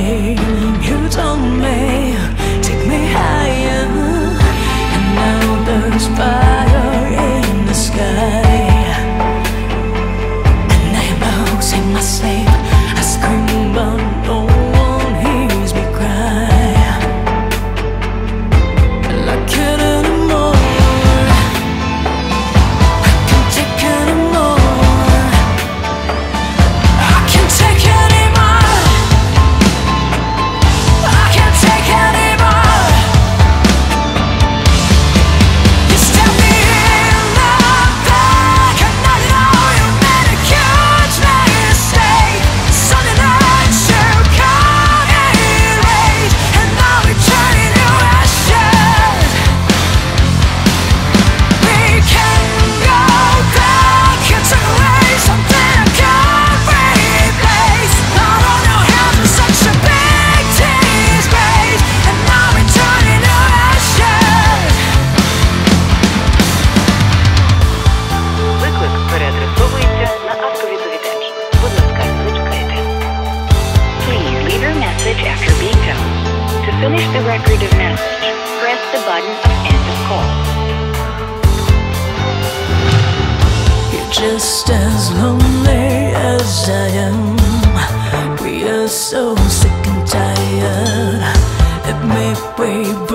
You told me, take me higher, and now there's fire in the sky. And I'm losing my sleep. I scream but no one hears me cry. And I can't anymore. I can't take anymore. I can't take anymore. I can't take anymore. You stabbed me in the back, and now you know you made a huge mistake. Sunday night you come in late, and now we're turning to ashes. We can go back. You took away something I can't replace. Not on your hands with such a big disgrace, and now we're turning to ashes. Виклик переадресовується на автовідповідач. Будь ласка, зачекайте. Please leave your message after being toned. To finish the record of message, press the button of end of call. You're just as lonely as I am. We are so sick and tired. Let me wave